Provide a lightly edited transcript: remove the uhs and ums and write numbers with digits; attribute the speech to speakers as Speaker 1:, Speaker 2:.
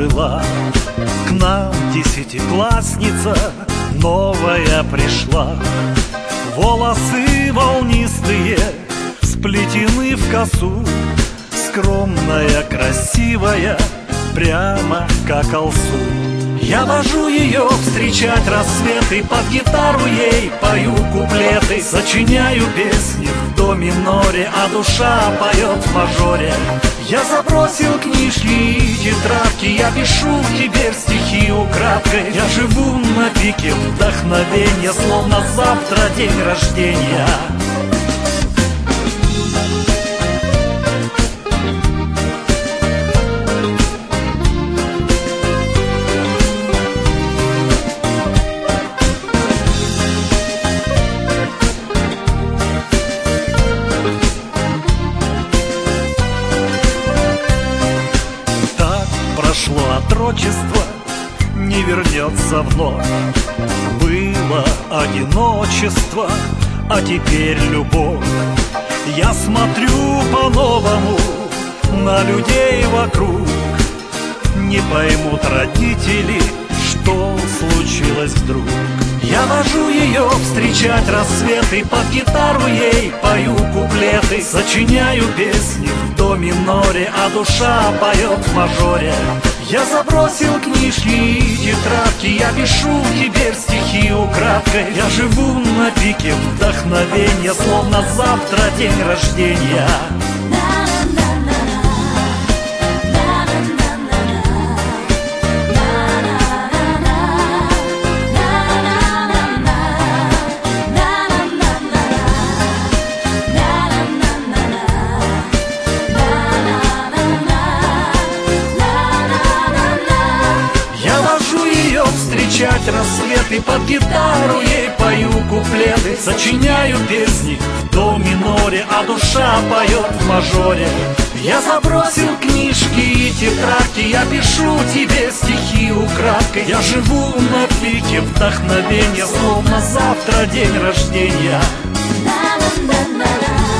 Speaker 1: была. К нам десятиклассница новая пришла. Волосы волнистые сплетены в косу, скромная, красивая, прямо как алсу. Я вожу ее встречать рассветы, под гитару ей пою куплеты, сочиняю песни в до миноре, а душа поет в мажоре. Я забросил книжки и тетрадки, я пишу теперь стихи украдкой. Я живу на пике вдохновенья, словно завтра день рождения. Прошло отрочество, не вернется вновь. Было одиночество, а теперь любовь. Я смотрю по-новому на людей вокруг. Не поймут родители, что случилось вдруг. Я вожу ее встречать рассветы, под гитару ей пою куплеты, сочиняю песни в до миноре, а душа поет в мажоре. Я забросил книжки и тетрадки, я пишу теперь стихи украдкой. Я живу на пике вдохновенья, словно завтра день рождения. Встречать рассветы, под гитару ей пою куплеты, сочиняю песни в до миноре, а душа поет в мажоре. Я забросил книжки и тетрадки, я пишу тебе стихи украдкой. Я живу на пике вдохновенья, словно завтра день рождения.